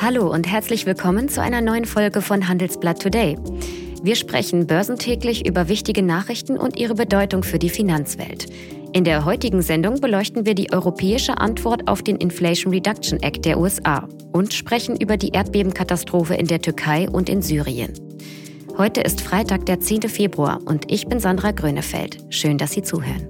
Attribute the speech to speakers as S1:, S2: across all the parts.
S1: Hallo und herzlich willkommen zu einer neuen Folge von Handelsblatt Today. Wir sprechen börsentäglich über wichtige Nachrichten und ihre Bedeutung für die Finanzwelt. In der heutigen Sendung beleuchten wir die europäische Antwort auf den Inflation Reduction Act der USA und sprechen über die Erdbebenkatastrophe in der Türkei und in Syrien. Heute ist Freitag, der 10. Februar und ich bin Sandra Grönefeld. Schön, dass Sie zuhören.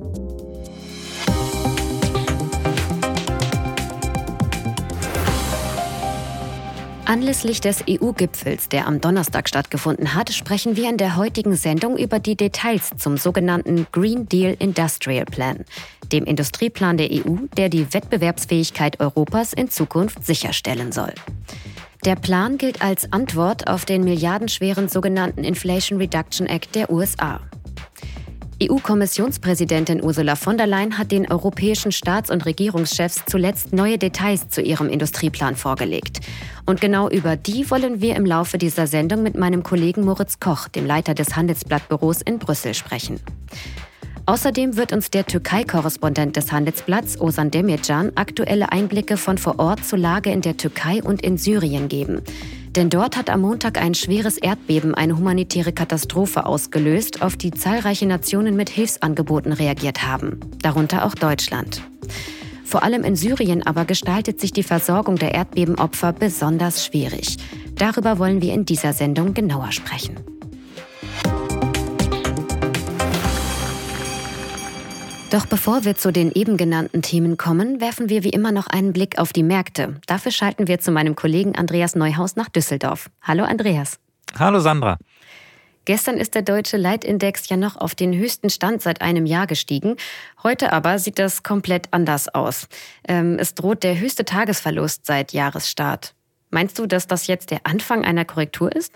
S1: Anlässlich des EU-Gipfels, der am Donnerstag stattgefunden hat, sprechen wir in der heutigen Sendung über die Details zum sogenannten Green Deal Industrial Plan, dem Industrieplan der EU, der die Wettbewerbsfähigkeit Europas in Zukunft sicherstellen soll. Der Plan gilt als Antwort auf den milliardenschweren sogenannten Inflation Reduction Act der USA. EU-Kommissionspräsidentin Ursula von der Leyen hat den europäischen Staats- und Regierungschefs zuletzt neue Details zu ihrem Industrieplan vorgelegt. Und genau über die wollen wir im Laufe dieser Sendung mit meinem Kollegen Moritz Koch, dem Leiter des Handelsblattbüros in Brüssel, sprechen. Außerdem wird uns der Türkei-Korrespondent des Handelsblatts, Ozan Demircan, aktuelle Einblicke von vor Ort zur Lage in der Türkei und in Syrien geben. Denn dort hat am Montag ein schweres Erdbeben eine humanitäre Katastrophe ausgelöst, auf die zahlreiche Nationen mit Hilfsangeboten reagiert haben, darunter auch Deutschland. Vor allem in Syrien aber gestaltet sich die Versorgung der Erdbebenopfer besonders schwierig. Darüber wollen wir in dieser Sendung genauer sprechen. Doch bevor wir zu den eben genannten Themen kommen, werfen wir wie immer noch einen Blick auf die Märkte. Dafür schalten wir zu meinem Kollegen Andreas Neuhaus nach Düsseldorf. Hallo Andreas.
S2: Hallo Sandra.
S1: Gestern ist der deutsche Leitindex ja noch auf den höchsten Stand seit einem Jahr gestiegen. Heute aber sieht das komplett anders aus. Es droht der höchste Tagesverlust seit Jahresstart. Meinst du, dass das jetzt der Anfang einer Korrektur ist?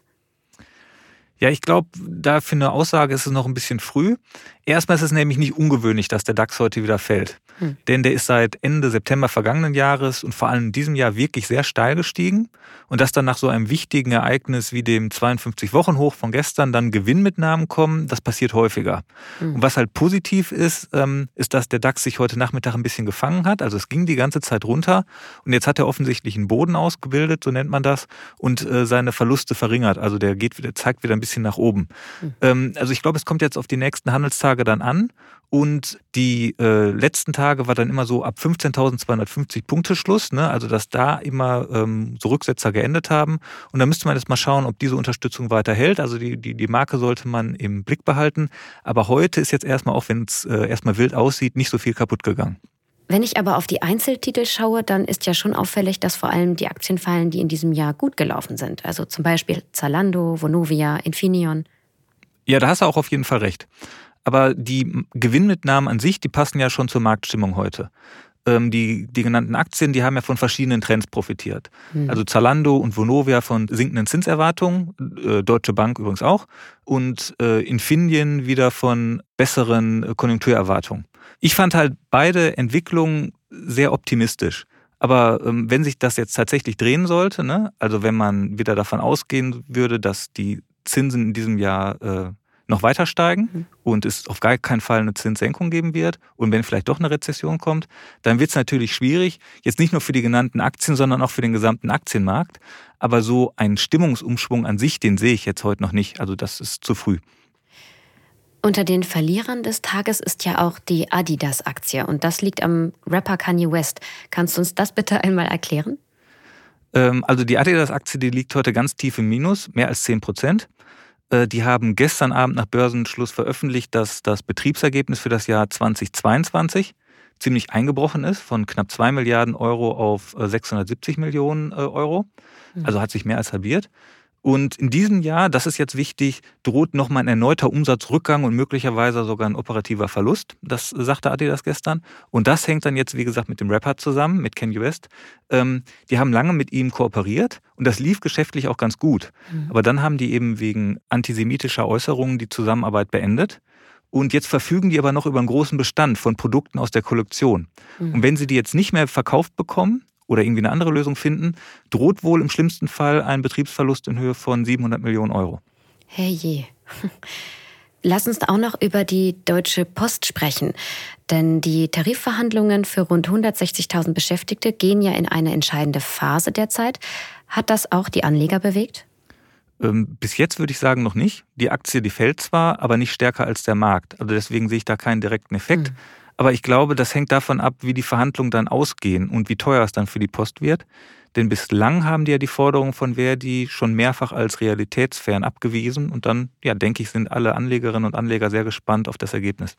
S2: Ja, ich glaube, da für eine Aussage ist es noch ein bisschen früh. Erstmal ist es nämlich nicht ungewöhnlich, dass der DAX heute wieder fällt. Denn der ist seit Ende September vergangenen Jahres und vor allem in diesem Jahr wirklich sehr steil gestiegen. Und dass dann nach so einem wichtigen Ereignis wie dem 52-Wochen-Hoch von gestern dann Gewinnmitnahmen kommen, das passiert häufiger. Und was halt positiv ist, ist, dass der DAX sich heute Nachmittag ein bisschen gefangen hat. Also es ging die ganze Zeit runter und jetzt hat er offensichtlich einen Boden ausgebildet, so nennt man das, und seine Verluste verringert. Also der zeigt wieder ein bisschen nach oben. Also ich glaube, es kommt jetzt auf die nächsten Handelstage dann an. Und die letzten Tage war dann immer so ab 15.250 Punkte Schluss, ne? Also dass da immer so Rücksetzer geendet haben. Und da müsste man jetzt mal schauen, ob diese Unterstützung weiter hält. Also die Marke sollte man im Blick behalten. Aber heute ist jetzt erstmal, auch wenn es erstmal wild aussieht, nicht so viel kaputt gegangen.
S1: Wenn ich aber auf die Einzeltitel schaue, dann ist ja schon auffällig, dass vor allem die Aktien fallen, die in diesem Jahr gut gelaufen sind. Also zum Beispiel Zalando, Vonovia, Infineon.
S2: Ja, da hast du auch auf jeden Fall recht. Aber die Gewinnmitnahmen an sich, die passen ja schon zur Marktstimmung heute. Die genannten Aktien, die haben ja von verschiedenen Trends profitiert. Also Zalando und Vonovia von sinkenden Zinserwartungen, Deutsche Bank übrigens auch, und Infineon wieder von besseren Konjunkturerwartungen. Ich fand halt beide Entwicklungen sehr optimistisch. Aber wenn sich das jetzt tatsächlich drehen sollte, ne, also wenn man wieder davon ausgehen würde, dass die Zinsen in diesem Jahr noch weiter steigen und es auf gar keinen Fall eine Zinssenkung geben wird und wenn vielleicht doch eine Rezession kommt, dann wird es natürlich schwierig, jetzt nicht nur für die genannten Aktien, sondern auch für den gesamten Aktienmarkt. Aber so einen Stimmungsumschwung an sich, den sehe ich jetzt heute noch nicht. Also das ist zu früh.
S1: Unter den Verlierern des Tages ist ja auch die Adidas-Aktie und das liegt am Rapper Kanye West. Kannst du uns das bitte einmal erklären?
S2: Also die Adidas-Aktie, die liegt heute ganz tief im Minus, mehr als 10%. Die haben gestern Abend nach Börsenschluss veröffentlicht, dass das Betriebsergebnis für das Jahr 2022 ziemlich eingebrochen ist, von knapp 2 Milliarden Euro auf 670 Millionen Euro. Also hat sich mehr als halbiert. Und in diesem Jahr, das ist jetzt wichtig, droht nochmal ein erneuter Umsatzrückgang und möglicherweise sogar ein operativer Verlust. Das sagte Adidas gestern. Und das hängt dann jetzt, wie gesagt, mit dem Rapper zusammen, mit Kanye West. Die haben lange mit ihm kooperiert und das lief geschäftlich auch ganz gut. Aber dann haben die eben wegen antisemitischer Äußerungen die Zusammenarbeit beendet. Und jetzt verfügen die aber noch über einen großen Bestand von Produkten aus der Kollektion. Und wenn sie die jetzt nicht mehr verkauft bekommen, oder irgendwie eine andere Lösung finden, droht wohl im schlimmsten Fall ein Betriebsverlust in Höhe von 700 Millionen Euro.
S1: Herrje. Lass uns auch noch über die Deutsche Post sprechen. Denn die Tarifverhandlungen für rund 160.000 Beschäftigte gehen ja in eine entscheidende Phase derzeit. Hat das auch die Anleger bewegt?
S2: Bis jetzt würde ich sagen noch nicht. Die Aktie, die fällt zwar, aber nicht stärker als der Markt. Also deswegen sehe ich da keinen direkten Effekt. Aber ich glaube, das hängt davon ab, wie die Verhandlungen dann ausgehen und wie teuer es dann für die Post wird. Denn bislang haben die ja die Forderungen von Verdi schon mehrfach als realitätsfern abgewiesen. Und dann, denke ich, sind alle Anlegerinnen und Anleger sehr gespannt auf das Ergebnis.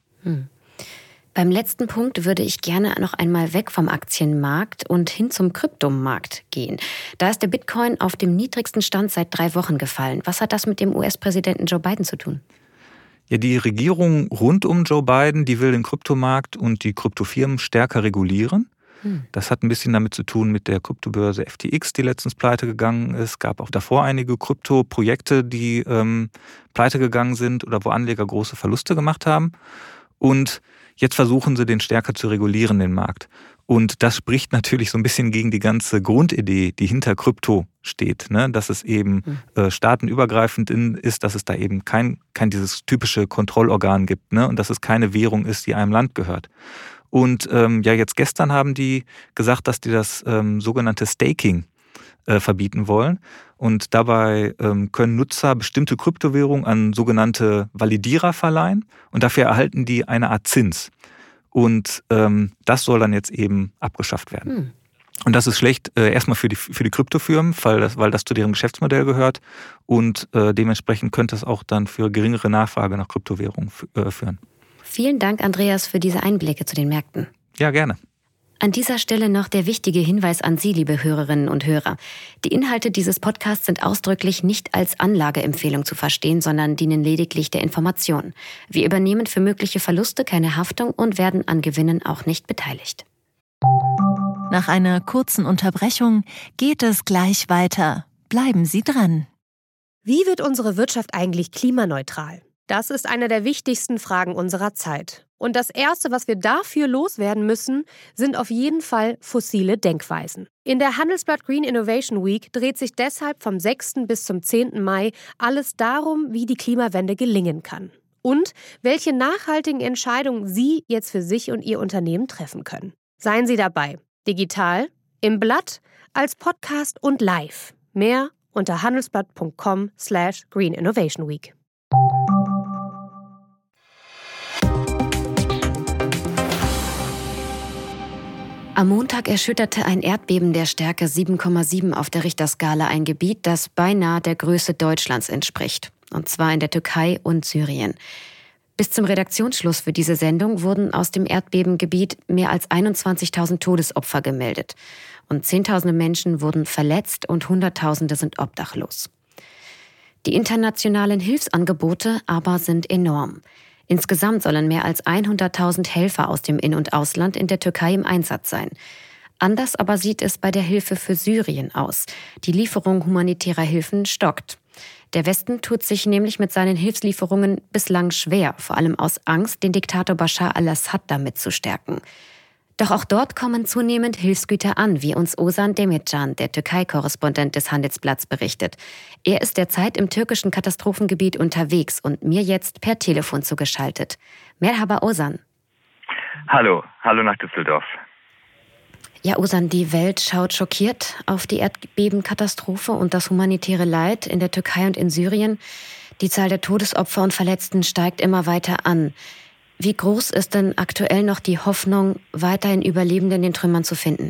S1: Beim letzten Punkt würde ich gerne noch einmal weg vom Aktienmarkt und hin zum Kryptomarkt gehen. Da ist der Bitcoin auf dem niedrigsten Stand seit 3 Wochen gefallen. Was hat das mit dem US-Präsidenten Joe Biden zu tun?
S2: Ja, die Regierung rund um Joe Biden, die will den Kryptomarkt und die Kryptofirmen stärker regulieren. Das hat ein bisschen damit zu tun mit der Kryptobörse FTX, die letztens pleite gegangen ist. Es gab auch davor einige Krypto-Projekte, die pleite gegangen sind oder wo Anleger große Verluste gemacht haben. Und jetzt versuchen sie, den stärker zu regulieren, den Markt. Und das spricht natürlich so ein bisschen gegen die ganze Grundidee, die hinter Krypto steht, ne? Dass es eben staatenübergreifend ist, dass es da eben kein dieses typische Kontrollorgan gibt, ne? Und dass es keine Währung ist, die einem Land gehört. Und jetzt gestern haben die gesagt, dass die das sogenannte Staking verbieten wollen. Und dabei können Nutzer bestimmte Kryptowährungen an sogenannte Validierer verleihen und dafür erhalten die eine Art Zins. Und das soll dann jetzt eben abgeschafft werden. Und das ist schlecht erstmal für die Kryptofirmen, weil das zu deren Geschäftsmodell gehört und dementsprechend könnte es auch dann für geringere Nachfrage nach Kryptowährungen führen.
S1: Vielen Dank, Andreas, für diese Einblicke zu den Märkten.
S2: Ja, gerne.
S1: An dieser Stelle noch der wichtige Hinweis an Sie, liebe Hörerinnen und Hörer. Die Inhalte dieses Podcasts sind ausdrücklich nicht als Anlageempfehlung zu verstehen, sondern dienen lediglich der Information. Wir übernehmen für mögliche Verluste keine Haftung und werden an Gewinnen auch nicht beteiligt.
S3: Nach einer kurzen Unterbrechung geht es gleich weiter. Bleiben Sie dran.
S4: Wie wird unsere Wirtschaft eigentlich klimaneutral? Das ist eine der wichtigsten Fragen unserer Zeit. Und das Erste, was wir dafür loswerden müssen, sind auf jeden Fall fossile Denkweisen. In der Handelsblatt Green Innovation Week dreht sich deshalb vom 6. bis zum 10. Mai alles darum, wie die Klimawende gelingen kann. Und welche nachhaltigen Entscheidungen Sie jetzt für sich und Ihr Unternehmen treffen können. Seien Sie dabei. Digital, im Blatt, als Podcast und live. Mehr unter handelsblatt.com/Green Innovation Week.
S1: Am Montag erschütterte ein Erdbeben der Stärke 7,7 auf der Richterskala ein Gebiet, das beinahe der Größe Deutschlands entspricht. Und zwar in der Türkei und Syrien. Bis zum Redaktionsschluss für diese Sendung wurden aus dem Erdbebengebiet mehr als 21.000 Todesopfer gemeldet. Und Zehntausende Menschen wurden verletzt und Hunderttausende sind obdachlos. Die internationalen Hilfsangebote aber sind enorm. Insgesamt sollen mehr als 100.000 Helfer aus dem In- und Ausland in der Türkei im Einsatz sein. Anders aber sieht es bei der Hilfe für Syrien aus. Die Lieferung humanitärer Hilfen stockt. Der Westen tut sich nämlich mit seinen Hilfslieferungen bislang schwer, vor allem aus Angst, den Diktator Bashar al-Assad damit zu stärken. Doch auch dort kommen zunehmend Hilfsgüter an, wie uns Ozan Demircan, der Türkei-Korrespondent des Handelsblatts, berichtet. Er ist derzeit im türkischen Katastrophengebiet unterwegs und mir jetzt per Telefon zugeschaltet. Merhaba Ozan.
S5: Hallo nach Düsseldorf.
S1: Ja, Ozan, die Welt schaut schockiert auf die Erdbebenkatastrophe und das humanitäre Leid in der Türkei und in Syrien. Die Zahl der Todesopfer und Verletzten steigt immer weiter an. Wie groß ist denn aktuell noch die Hoffnung, weiterhin Überlebende in den Trümmern zu finden?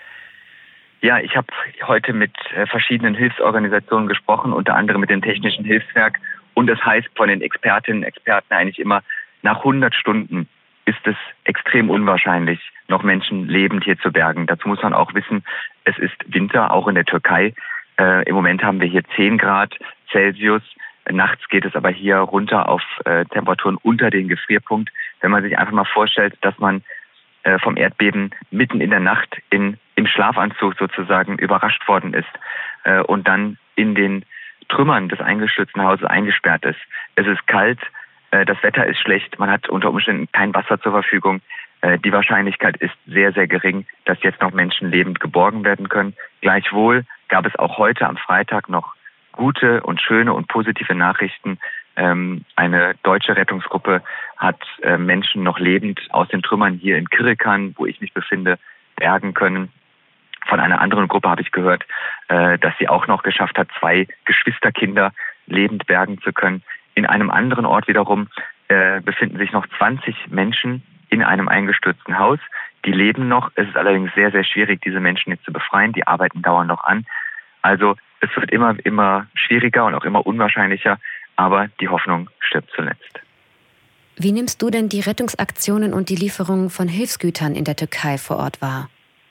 S5: Ja, ich habe heute mit verschiedenen Hilfsorganisationen gesprochen, unter anderem mit dem Technischen Hilfswerk. Und das heißt von den Expertinnen und Experten eigentlich immer, nach 100 Stunden ist es extrem unwahrscheinlich, noch Menschen lebend hier zu bergen. Dazu muss man auch wissen, es ist Winter, auch in der Türkei. Im Moment haben wir hier 10 Grad Celsius. Nachts geht es aber hier runter auf Temperaturen unter den Gefrierpunkt. Wenn man sich einfach mal vorstellt, dass man vom Erdbeben mitten in der Nacht im Schlafanzug sozusagen überrascht worden ist und dann in den Trümmern des eingestürzten Hauses eingesperrt ist. Es ist kalt, das Wetter ist schlecht, man hat unter Umständen kein Wasser zur Verfügung. Die Wahrscheinlichkeit ist sehr, sehr gering, dass jetzt noch Menschen lebend geborgen werden können. Gleichwohl gab es auch heute am Freitag noch gute und schöne und positive Nachrichten. Eine deutsche Rettungsgruppe hat Menschen noch lebend aus den Trümmern hier in Kirikan, wo ich mich befinde, bergen können. Von einer anderen Gruppe habe ich gehört, dass sie auch noch geschafft hat, 2 Geschwisterkinder lebend bergen zu können. In einem anderen Ort wiederum befinden sich noch 20 Menschen in einem eingestürzten Haus. Die leben noch. Es ist allerdings sehr, sehr schwierig, diese Menschen jetzt zu befreien. Die Arbeiten dauern noch an. Also es wird immer schwieriger und auch immer unwahrscheinlicher, aber die Hoffnung stirbt zuletzt.
S1: Wie nimmst du denn die Rettungsaktionen und die Lieferungen von Hilfsgütern in der Türkei vor Ort wahr?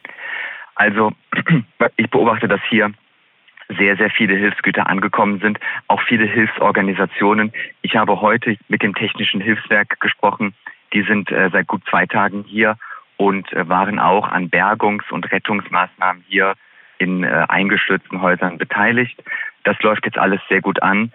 S5: Also ich beobachte, dass hier sehr, sehr viele Hilfsgüter angekommen sind, auch viele Hilfsorganisationen. Ich habe heute mit dem Technischen Hilfswerk gesprochen. Die sind seit gut 2 Tagen hier und waren auch an Bergungs- und Rettungsmaßnahmen hier in eingestürzten Häusern beteiligt. Das läuft jetzt alles sehr gut an.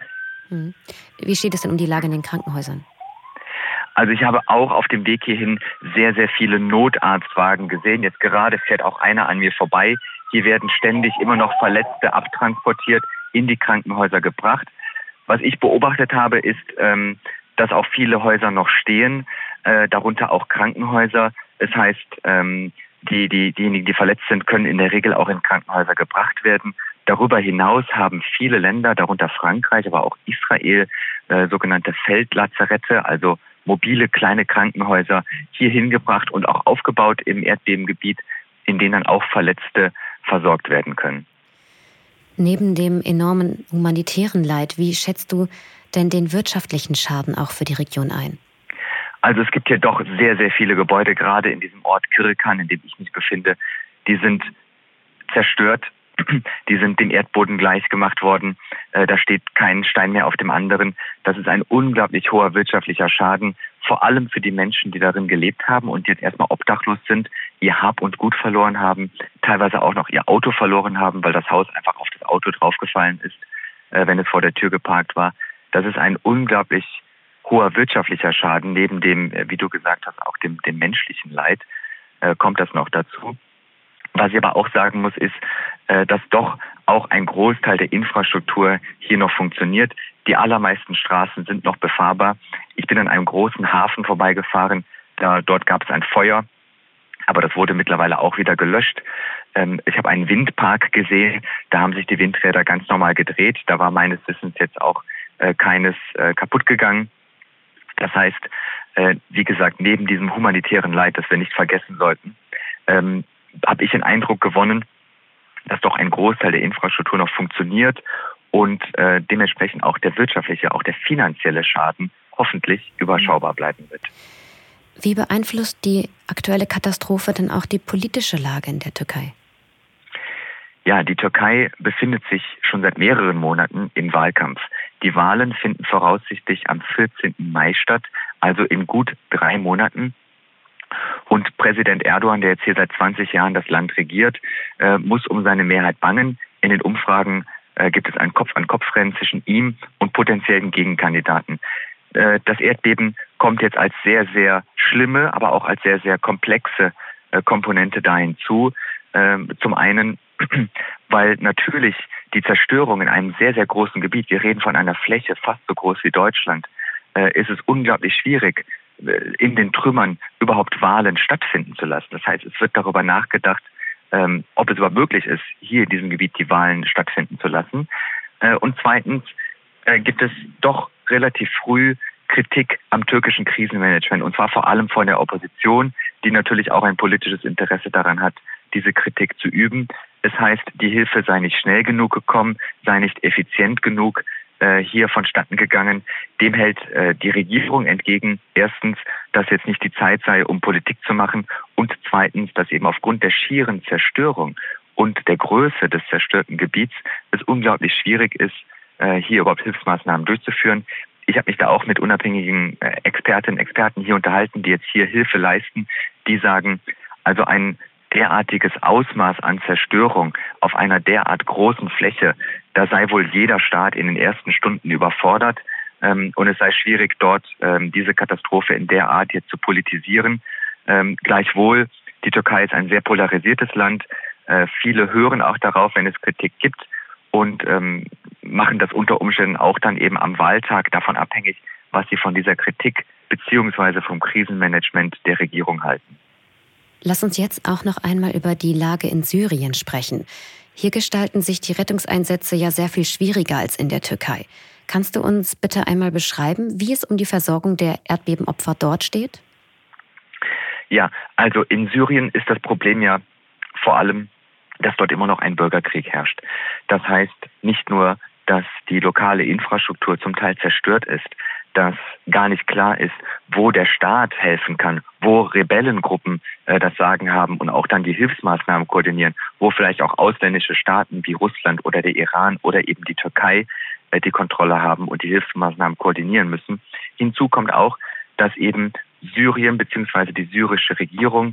S1: Wie steht es denn um die Lage in den Krankenhäusern?
S5: Also ich habe auch auf dem Weg hierhin sehr, sehr viele Notarztwagen gesehen. Jetzt gerade fährt auch einer an mir vorbei. Hier werden ständig immer noch Verletzte abtransportiert, in die Krankenhäuser gebracht. Was ich beobachtet habe, ist, dass auch viele Häuser noch stehen, darunter auch Krankenhäuser. Das heißt, diejenigen, die verletzt sind, können in der Regel auch in Krankenhäuser gebracht werden. Darüber hinaus haben viele Länder, darunter Frankreich, aber auch Israel, sogenannte Feldlazarette, also mobile kleine Krankenhäuser hier hingebracht und auch aufgebaut im Erdbebengebiet, in denen dann auch Verletzte versorgt werden können.
S1: Neben dem enormen humanitären Leid, wie schätzt du denn den wirtschaftlichen Schaden auch für die Region ein?
S5: Also es gibt hier doch sehr, sehr viele Gebäude, gerade in diesem Ort Kirkan, in dem ich mich befinde. Die sind zerstört, die sind dem Erdboden gleich gemacht worden. Da steht kein Stein mehr auf dem anderen. Das ist ein unglaublich hoher wirtschaftlicher Schaden, vor allem für die Menschen, die darin gelebt haben und jetzt erstmal obdachlos sind, ihr Hab und Gut verloren haben, teilweise auch noch ihr Auto verloren haben, weil das Haus einfach auf das Auto draufgefallen ist, wenn es vor der Tür geparkt war. Das ist ein unglaublich hoher wirtschaftlicher Schaden. Neben dem, wie du gesagt hast, auch dem menschlichen Leid kommt das noch dazu. Was ich aber auch sagen muss, ist, dass doch auch ein Großteil der Infrastruktur hier noch funktioniert. Die allermeisten Straßen sind noch befahrbar. Ich bin an einem großen Hafen vorbeigefahren. Dort gab es ein Feuer, aber das wurde mittlerweile auch wieder gelöscht. Ich habe einen Windpark gesehen. Da haben sich die Windräder ganz normal gedreht. Da war meines Wissens jetzt auch keines kaputt gegangen. Das heißt, wie gesagt, neben diesem humanitären Leid, das wir nicht vergessen sollten, habe ich den Eindruck gewonnen, dass doch ein Großteil der Infrastruktur noch funktioniert und dementsprechend auch der wirtschaftliche, auch der finanzielle Schaden hoffentlich überschaubar bleiben wird.
S1: Wie beeinflusst die aktuelle Katastrophe denn auch die politische Lage in der Türkei?
S5: Ja, die Türkei befindet sich schon seit mehreren Monaten im Wahlkampf. Die Wahlen finden voraussichtlich am 14. Mai statt, also in gut 3 Monaten. Und Präsident Erdogan, der jetzt hier seit 20 Jahren das Land regiert, muss um seine Mehrheit bangen. In den Umfragen gibt es ein Kopf-an-Kopf-Rennen zwischen ihm und potenziellen Gegenkandidaten. Das Erdbeben kommt jetzt als sehr, sehr schlimme, aber auch als sehr, sehr komplexe Komponente da hinzu. Zum einen, weil natürlich die Zerstörung in einem sehr, sehr großen Gebiet, wir reden von einer Fläche fast so groß wie Deutschland, ist es unglaublich schwierig, in den Trümmern überhaupt Wahlen stattfinden zu lassen. Das heißt, es wird darüber nachgedacht, ob es überhaupt möglich ist, hier in diesem Gebiet die Wahlen stattfinden zu lassen. Und zweitens gibt es doch relativ früh Kritik am türkischen Krisenmanagement, und zwar vor allem von der Opposition, die natürlich auch ein politisches Interesse daran hat, diese Kritik zu üben. Es heißt, die Hilfe sei nicht schnell genug gekommen, sei nicht effizient genug hier vonstatten gegangen. Dem hält die Regierung entgegen, erstens, dass jetzt nicht die Zeit sei, um Politik zu machen, und zweitens, dass eben aufgrund der schieren Zerstörung und der Größe des zerstörten Gebiets es unglaublich schwierig ist, hier überhaupt Hilfsmaßnahmen durchzuführen. Ich habe mich da auch mit unabhängigen Expertinnen und Experten hier unterhalten, die jetzt hier Hilfe leisten. Die sagen, also ein derartiges Ausmaß an Zerstörung auf einer derart großen Fläche, da sei wohl jeder Staat in den ersten Stunden überfordert, und es sei schwierig, dort diese Katastrophe in der Art jetzt zu politisieren. Gleichwohl, die Türkei ist ein sehr polarisiertes Land. Viele hören auch darauf, wenn es Kritik gibt, und machen das unter Umständen auch dann eben am Wahltag davon abhängig, was sie von dieser Kritik beziehungsweise vom Krisenmanagement der Regierung halten.
S1: Lass uns jetzt auch noch einmal über die Lage in Syrien sprechen. Hier gestalten sich die Rettungseinsätze ja sehr viel schwieriger als in der Türkei. Kannst du uns bitte einmal beschreiben, wie es um die Versorgung der Erdbebenopfer dort steht?
S5: Ja, also in Syrien ist das Problem ja vor allem, dass dort immer noch ein Bürgerkrieg herrscht. Das heißt nicht nur, dass die lokale Infrastruktur zum Teil zerstört ist, dass gar nicht klar ist, wo der Staat helfen kann, wo Rebellengruppen das Sagen haben und auch dann die Hilfsmaßnahmen koordinieren, wo vielleicht auch ausländische Staaten wie Russland oder der Iran oder eben die Türkei die Kontrolle haben und die Hilfsmaßnahmen koordinieren müssen. Hinzu kommt auch, dass eben Syrien bzw. die syrische Regierung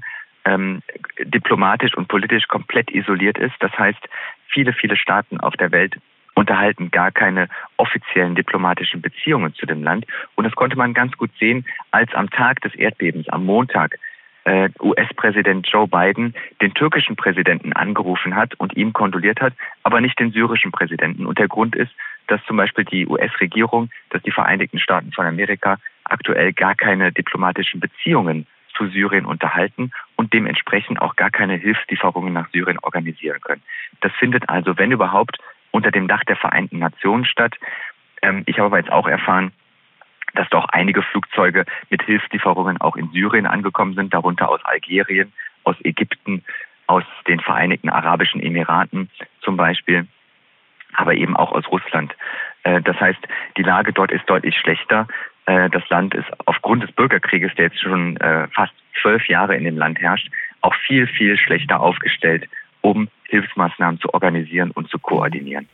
S5: diplomatisch und politisch komplett isoliert ist. Das heißt, viele Staaten auf der Welt unterhalten gar keine offiziellen diplomatischen Beziehungen zu dem Land. Und das konnte man ganz gut sehen, als am Tag des Erdbebens, am Montag, US-Präsident Joe Biden den türkischen Präsidenten angerufen hat und ihm kondoliert hat, aber nicht den syrischen Präsidenten. Und der Grund ist, dass zum Beispiel die US-Regierung, dass die Vereinigten Staaten von Amerika aktuell gar keine diplomatischen Beziehungen zu Syrien unterhalten und dementsprechend auch gar keine Hilfslieferungen nach Syrien organisieren können. Das findet also, wenn überhaupt, unter dem Dach der Vereinten Nationen statt. Ich habe aber jetzt auch erfahren, dass doch einige Flugzeuge mit Hilfslieferungen auch in Syrien angekommen sind, darunter aus Algerien, aus Ägypten, aus den Vereinigten Arabischen Emiraten zum Beispiel, aber eben auch aus Russland. Das heißt, die Lage dort ist deutlich schlechter. Das Land ist aufgrund des Bürgerkrieges, der jetzt schon fast 12 Jahre in dem Land herrscht, auch viel schlechter aufgestellt, um Hilfsmaßnahmen zu organisieren und zu koordinieren.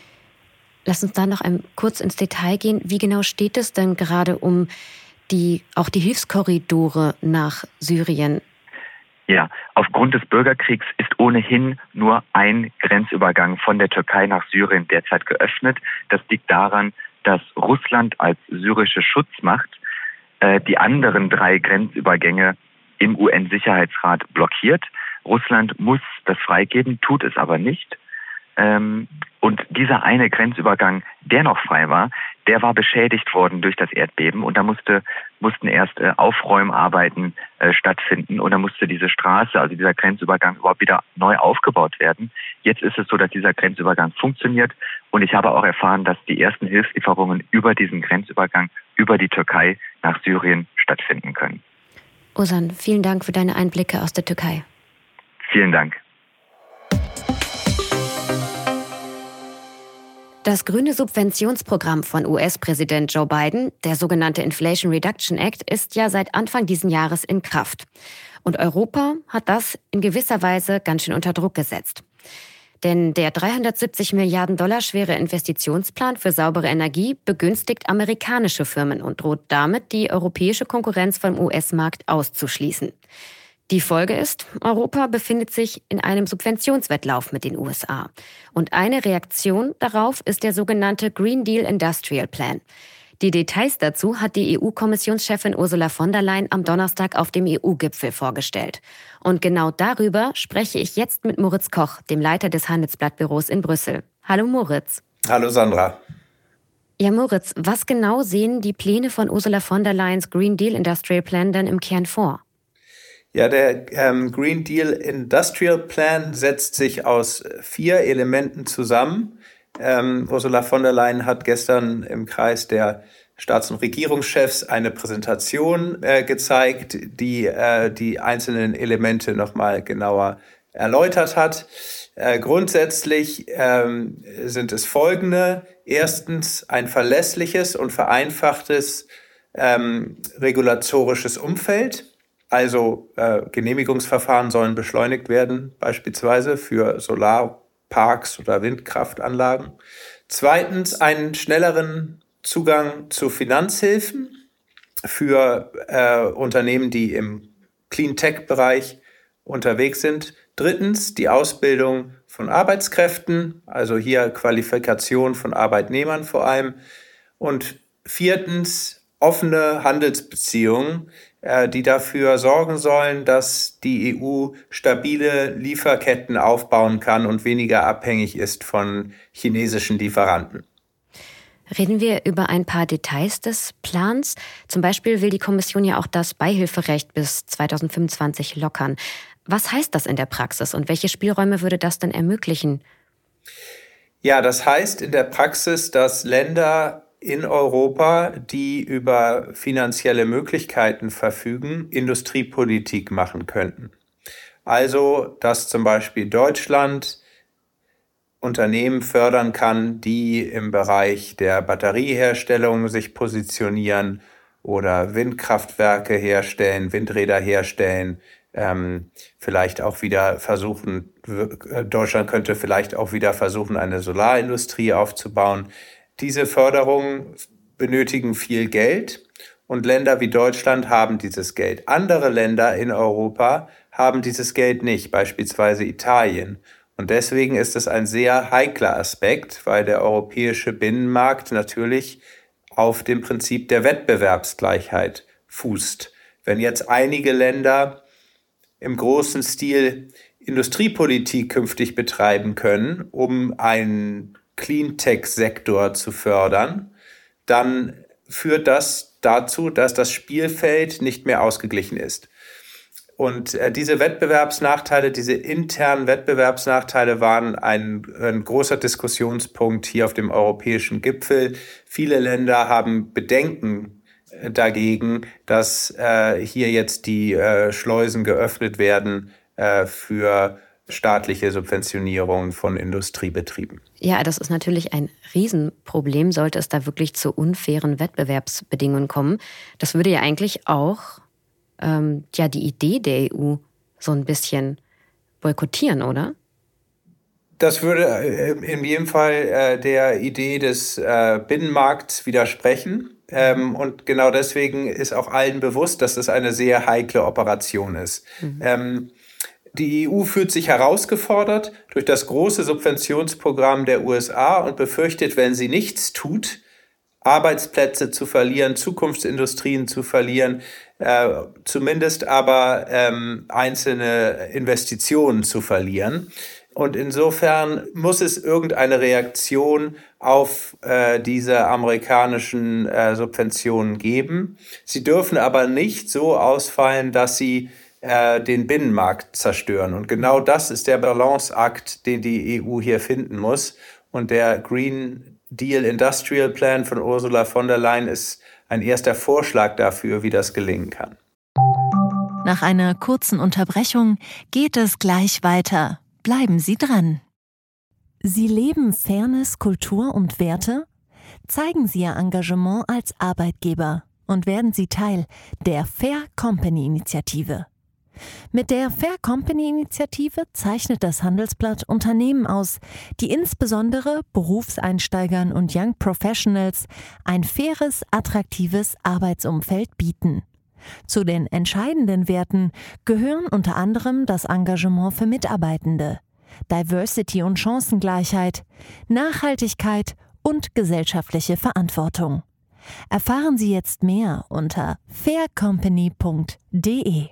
S1: Lass uns da noch kurz ins Detail gehen. Wie genau steht es denn gerade um auch die Hilfskorridore nach Syrien?
S5: Ja, aufgrund des Bürgerkriegs ist ohnehin nur ein Grenzübergang von der Türkei nach Syrien derzeit geöffnet. Das liegt daran, dass Russland als syrische Schutzmacht die anderen 3 Grenzübergänge im UN-Sicherheitsrat blockiert. Russland muss das freigeben, tut es aber nicht. Und dieser eine Grenzübergang, der noch frei war, der war beschädigt worden durch das Erdbeben und da mussten erst Aufräumarbeiten stattfinden und da musste diese Straße, also dieser Grenzübergang überhaupt wieder neu aufgebaut werden. Jetzt ist es so, dass dieser Grenzübergang funktioniert und ich habe auch erfahren, dass die ersten Hilfslieferungen über diesen Grenzübergang, über die Türkei nach Syrien stattfinden können.
S1: Ozan, vielen Dank für deine Einblicke aus der Türkei.
S5: Vielen Dank.
S1: Das grüne Subventionsprogramm von US-Präsident Joe Biden, der sogenannte Inflation Reduction Act, ist ja seit Anfang dieses Jahres in Kraft. Und Europa hat das in gewisser Weise ganz schön unter Druck gesetzt. Denn der 370 Milliarden Dollar schwere Investitionsplan für saubere Energie begünstigt amerikanische Firmen und droht damit, die europäische Konkurrenz vom US-Markt auszuschließen. Die Folge ist, Europa befindet sich in einem Subventionswettlauf mit den USA. Und eine Reaktion darauf ist der sogenannte Green Deal Industrial Plan. Die Details dazu hat die EU-Kommissionschefin Ursula von der Leyen am Donnerstag auf dem EU-Gipfel vorgestellt. Und genau darüber spreche ich jetzt mit Moritz Koch, dem Leiter des Handelsblattbüros in Brüssel. Hallo Moritz.
S6: Hallo Sandra.
S1: Ja Moritz, was genau sehen die Pläne von Ursula von der Leyens Green Deal Industrial Plan denn im Kern vor?
S6: Ja, der Green Deal Industrial Plan setzt sich aus 4 Elementen zusammen. Ursula von der Leyen hat gestern im Kreis der Staats- und Regierungschefs eine Präsentation gezeigt, die die einzelnen Elemente nochmal genauer erläutert hat. Grundsätzlich sind es folgende. Erstens ein verlässliches und vereinfachtes regulatorisches Umfeld. Also Genehmigungsverfahren sollen beschleunigt werden, beispielsweise für Solarparks oder Windkraftanlagen. Zweitens einen schnelleren Zugang zu Finanzhilfen für Unternehmen, die im Clean-Tech-Bereich unterwegs sind. Drittens die Ausbildung von Arbeitskräften, also hier Qualifikation von Arbeitnehmern vor allem. Und viertens offene Handelsbeziehungen, die dafür sorgen sollen, dass die EU stabile Lieferketten aufbauen kann und weniger abhängig ist von chinesischen Lieferanten.
S1: Reden wir über ein paar Details des Plans. Zum Beispiel will die Kommission ja auch das Beihilferecht bis 2025 lockern. Was heißt das in der Praxis und welche Spielräume würde das denn ermöglichen?
S6: Ja, das heißt in der Praxis, dass Länder in Europa, die über finanzielle Möglichkeiten verfügen, Industriepolitik machen könnten. Also, dass zum Beispiel Deutschland Unternehmen fördern kann, die im Bereich der Batterieherstellung sich positionieren oder Windkraftwerke herstellen, Windräder herstellen, vielleicht auch wieder versuchen, Deutschland könnte vielleicht auch wieder versuchen, eine Solarindustrie aufzubauen. Diese Förderungen benötigen viel Geld und Länder wie Deutschland haben dieses Geld. Andere Länder in Europa haben dieses Geld nicht, beispielsweise Italien. Und deswegen ist es ein sehr heikler Aspekt, weil der europäische Binnenmarkt natürlich auf dem Prinzip der Wettbewerbsgleichheit fußt. Wenn jetzt einige Länder im großen Stil Industriepolitik künftig betreiben können, um einen Cleantech-Sektor zu fördern, dann führt das dazu, dass das Spielfeld nicht mehr ausgeglichen ist. Und diese Wettbewerbsnachteile, diese internen Wettbewerbsnachteile waren ein großer Diskussionspunkt hier auf dem europäischen Gipfel. Viele Länder haben Bedenken dagegen, dass hier jetzt die Schleusen geöffnet werden für staatliche Subventionierung von Industriebetrieben.
S1: Ja, das ist natürlich ein Riesenproblem, sollte es da wirklich zu unfairen Wettbewerbsbedingungen kommen. Das würde ja eigentlich auch die Idee der EU so ein bisschen boykottieren, oder?
S6: Das würde in jedem Fall der Idee des Binnenmarkts widersprechen. Und genau deswegen ist auch allen bewusst, dass das eine sehr heikle Operation ist. Die EU fühlt sich herausgefordert durch das große Subventionsprogramm der USA und befürchtet, wenn sie nichts tut, Arbeitsplätze zu verlieren, Zukunftsindustrien zu verlieren, zumindest aber einzelne Investitionen zu verlieren. Und insofern muss es irgendeine Reaktion auf diese amerikanischen Subventionen geben. Sie dürfen aber nicht so ausfallen, dass sie den Binnenmarkt zerstören. Und genau das ist der Balanceakt, den die EU hier finden muss. Und der Green Deal Industrial Plan von Ursula von der Leyen ist ein erster Vorschlag dafür, wie das gelingen kann.
S3: Nach einer kurzen Unterbrechung geht es gleich weiter. Bleiben Sie dran. Sie leben Fairness, Kultur und Werte? Zeigen Sie Ihr Engagement als Arbeitgeber und werden Sie Teil der Fair Company Initiative. Mit der Fair Company Initiative zeichnet das Handelsblatt Unternehmen aus, die insbesondere Berufseinsteigern und Young Professionals ein faires, attraktives Arbeitsumfeld bieten. Zu den entscheidenden Werten gehören unter anderem das Engagement für Mitarbeitende, Diversity und Chancengleichheit, Nachhaltigkeit und gesellschaftliche Verantwortung. Erfahren Sie jetzt mehr unter faircompany.de.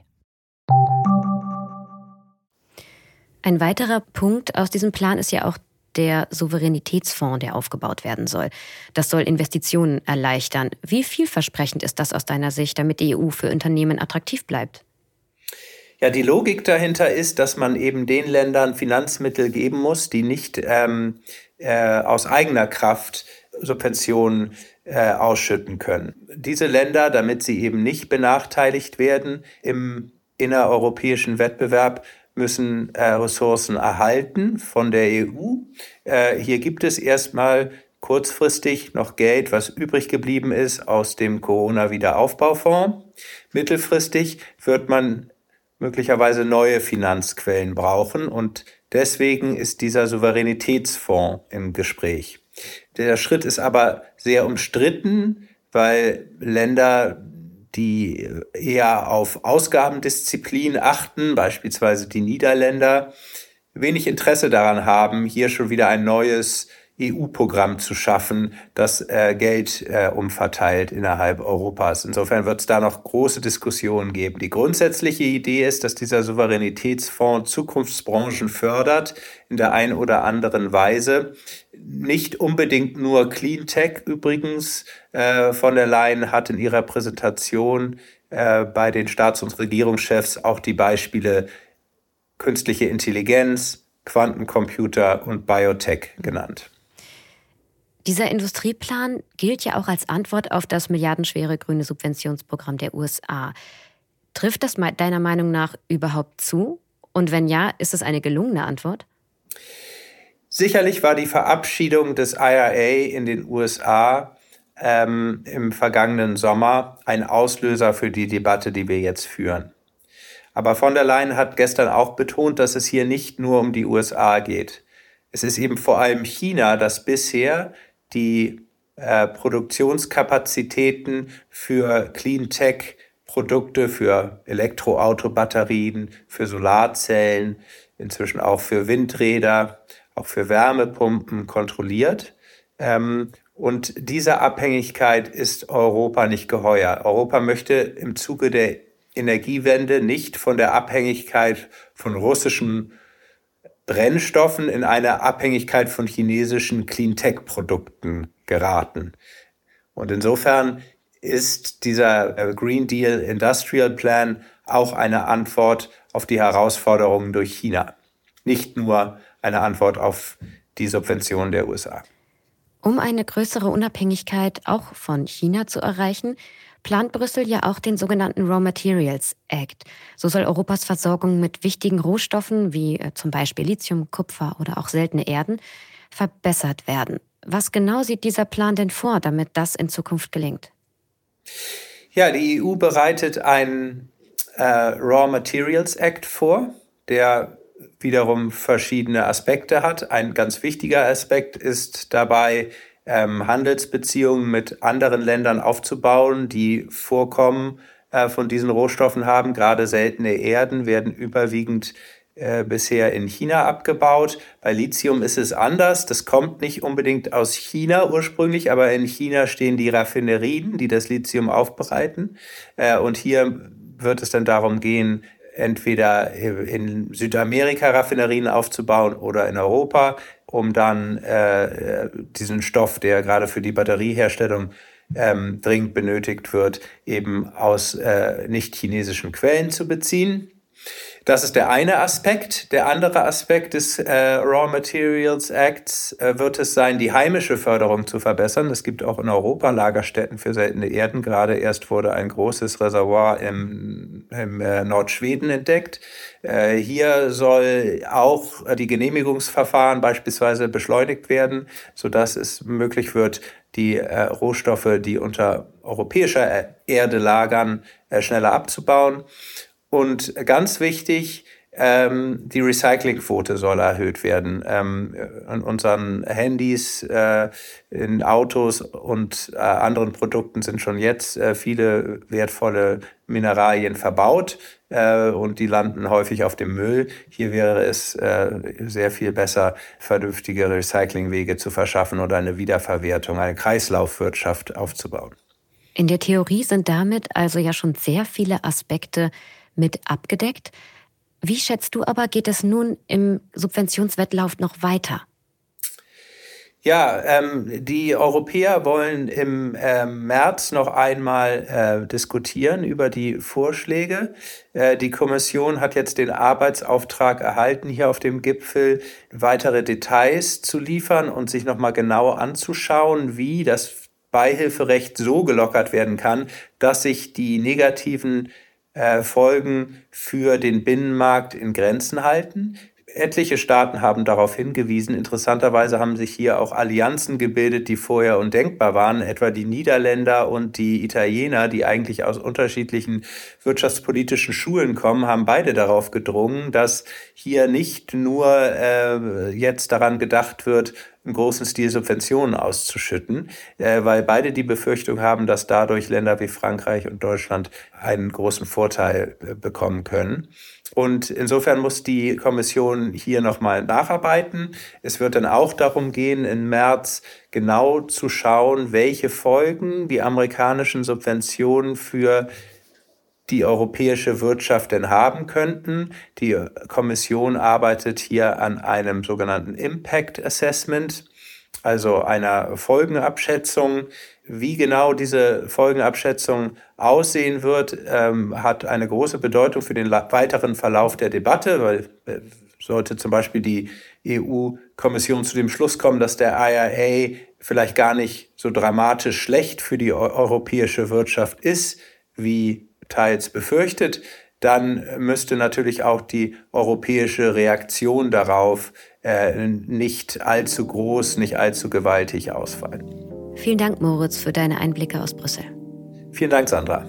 S1: Ein weiterer Punkt aus diesem Plan ist ja auch der Souveränitätsfonds, der aufgebaut werden soll. Das soll Investitionen erleichtern. Wie vielversprechend ist das aus deiner Sicht, damit die EU für Unternehmen attraktiv bleibt?
S6: Ja, die Logik dahinter ist, dass man eben den Ländern Finanzmittel geben muss, die nicht aus eigener Kraft Subventionen ausschütten können. Diese Länder, damit sie eben nicht benachteiligt werden im innereuropäischen Wettbewerb, müssen Ressourcen erhalten von der EU. Hier gibt es erstmal kurzfristig noch Geld, was übrig geblieben ist aus dem Corona-Wiederaufbaufonds. Mittelfristig wird man möglicherweise neue Finanzquellen brauchen und deswegen ist dieser Souveränitätsfonds im Gespräch. Der Schritt ist aber sehr umstritten, weil Länder, die eher auf Ausgabendisziplin achten, beispielsweise die Niederländer, wenig Interesse daran haben, hier schon wieder ein neues EU-Programm zu schaffen, das Geld umverteilt innerhalb Europas. Insofern wird es da noch große Diskussionen geben. Die grundsätzliche Idee ist, dass dieser Souveränitätsfonds Zukunftsbranchen fördert, in der einen oder anderen Weise. Nicht unbedingt nur Cleantech übrigens. Von der Leyen hat in ihrer Präsentation bei den Staats- und Regierungschefs auch die Beispiele künstliche Intelligenz, Quantencomputer und Biotech genannt.
S1: Dieser Industrieplan gilt ja auch als Antwort auf das milliardenschwere grüne Subventionsprogramm der USA. Trifft das deiner Meinung nach überhaupt zu? Und wenn ja, ist es eine gelungene Antwort?
S6: Sicherlich war die Verabschiedung des IRA in den USA im vergangenen Sommer ein Auslöser für die Debatte, die wir jetzt führen. Aber von der Leyen hat gestern auch betont, dass es hier nicht nur um die USA geht. Es ist eben vor allem China, das bisher die Produktionskapazitäten für Cleantech-Produkte, für Elektroautobatterien, für Solarzellen, inzwischen auch für Windräder, auch für Wärmepumpen kontrolliert. Und diese Abhängigkeit ist Europa nicht geheuer. Europa möchte im Zuge der Energiewende nicht von der Abhängigkeit von russischen Brennstoffen in eine Abhängigkeit von chinesischen Cleantech-Produkten geraten. Und insofern ist dieser Green Deal Industrial Plan auch eine Antwort auf die Herausforderungen durch China. Nicht nur eine Antwort auf die Subventionen der USA.
S1: Um eine größere Unabhängigkeit auch von China zu erreichen, plant Brüssel ja auch den sogenannten Raw Materials Act. So soll Europas Versorgung mit wichtigen Rohstoffen wie zum Beispiel Lithium, Kupfer oder auch seltene Erden verbessert werden. Was genau sieht dieser Plan denn vor, damit das in Zukunft gelingt?
S6: Ja, die EU bereitet einen Raw Materials Act vor, der wiederum verschiedene Aspekte hat. Ein ganz wichtiger Aspekt ist dabei, Handelsbeziehungen mit anderen Ländern aufzubauen, die Vorkommen von diesen Rohstoffen haben. Gerade seltene Erden werden überwiegend bisher in China abgebaut. Bei Lithium ist es anders. Das kommt nicht unbedingt aus China ursprünglich, aber in China stehen die Raffinerien, die das Lithium aufbereiten. Und hier wird es dann darum gehen, entweder in Südamerika Raffinerien aufzubauen oder in Europa, um dann diesen Stoff, der gerade für die Batterieherstellung dringend benötigt wird, eben aus nicht chinesischen Quellen zu beziehen. Das ist der eine Aspekt. Der andere Aspekt des Raw Materials Acts wird es sein, die heimische Förderung zu verbessern. Es gibt auch in Europa Lagerstätten für seltene Erden. Gerade erst wurde ein großes Reservoir im Nordschweden entdeckt. Hier soll auch die Genehmigungsverfahren beispielsweise beschleunigt werden, sodass es möglich wird, die Rohstoffe, die unter europäischer Erde lagern, schneller abzubauen. Und ganz wichtig, die Recyclingquote soll erhöht werden. An unseren Handys, in Autos und anderen Produkten sind schon jetzt viele wertvolle Mineralien verbaut und die landen häufig auf dem Müll. Hier wäre es sehr viel besser, vernünftige Recyclingwege zu verschaffen oder eine Wiederverwertung, eine Kreislaufwirtschaft aufzubauen.
S1: In der Theorie sind damit also ja schon sehr viele Aspekte mit abgedeckt. Wie schätzt du aber, geht es nun im Subventionswettlauf noch weiter?
S6: Ja, die Europäer wollen im März noch einmal diskutieren über die Vorschläge. Die Kommission hat jetzt den Arbeitsauftrag erhalten, hier auf dem Gipfel weitere Details zu liefern und sich nochmal genau anzuschauen, wie das Beihilferecht so gelockert werden kann, dass sich die negativen Folgen für den Binnenmarkt in Grenzen halten. Etliche Staaten haben darauf hingewiesen. Interessanterweise haben sich hier auch Allianzen gebildet, die vorher undenkbar waren, etwa die Niederländer und die Italiener, die eigentlich aus unterschiedlichen wirtschaftspolitischen Schulen kommen, haben beide darauf gedrungen, dass hier nicht nur jetzt daran gedacht wird, im großen Stil Subventionen auszuschütten, weil beide die Befürchtung haben, dass dadurch Länder wie Frankreich und Deutschland einen großen Vorteil bekommen können. Und insofern muss die Kommission hier nochmal nacharbeiten. Es wird dann auch darum gehen, im März genau zu schauen, welche Folgen die amerikanischen Subventionen für die europäische Wirtschaft denn haben könnten. Die Kommission arbeitet hier an einem sogenannten Impact Assessment, also einer Folgenabschätzung. Wie genau diese Folgenabschätzung aussehen wird, hat eine große Bedeutung für den weiteren Verlauf der Debatte, weil sollte zum Beispiel die EU-Kommission zu dem Schluss kommen, dass der IRA vielleicht gar nicht so dramatisch schlecht für die europäische Wirtschaft ist, wie teils befürchtet, dann müsste natürlich auch die europäische Reaktion darauf nicht allzu groß, nicht allzu gewaltig ausfallen.
S1: Vielen Dank, Moritz, für deine Einblicke aus Brüssel.
S6: Vielen Dank, Sandra.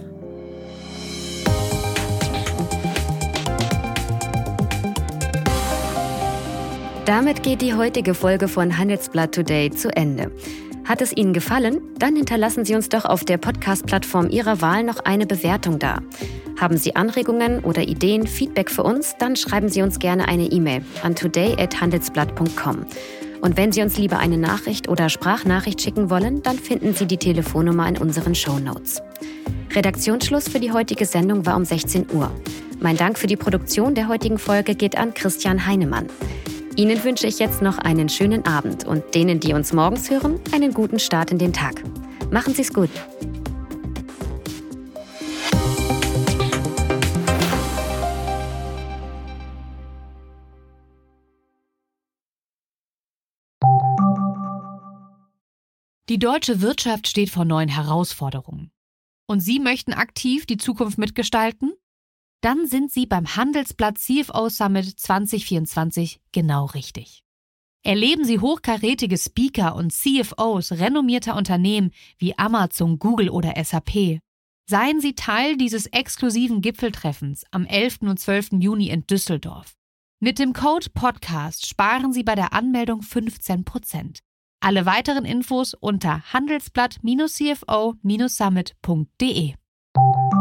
S1: Damit geht die heutige Folge von Handelsblatt Today zu Ende. Hat es Ihnen gefallen? Dann hinterlassen Sie uns doch auf der Podcast-Plattform Ihrer Wahl noch eine Bewertung da. Haben Sie Anregungen oder Ideen, Feedback für uns? Dann schreiben Sie uns gerne eine E-Mail an today@handelsblatt.com. Und wenn Sie uns lieber eine Nachricht oder Sprachnachricht schicken wollen, dann finden Sie die Telefonnummer in unseren Shownotes. Redaktionsschluss für die heutige Sendung war um 16 Uhr. Mein Dank für die Produktion der heutigen Folge geht an Christian Heinemann. Ihnen wünsche ich jetzt noch einen schönen Abend und denen, die uns morgens hören, einen guten Start in den Tag. Machen Sie es gut.
S7: Die deutsche Wirtschaft steht vor neuen Herausforderungen. Und Sie möchten aktiv die Zukunft mitgestalten? Dann sind Sie beim Handelsblatt CFO Summit 2024 genau richtig. Erleben Sie hochkarätige Speaker und CFOs renommierter Unternehmen wie Amazon, Google oder SAP. Seien Sie Teil dieses exklusiven Gipfeltreffens am 11. und 12. Juni in Düsseldorf. Mit dem Code PODCAST sparen Sie bei der Anmeldung 15%. Alle weiteren Infos unter handelsblatt-cfo-summit.de.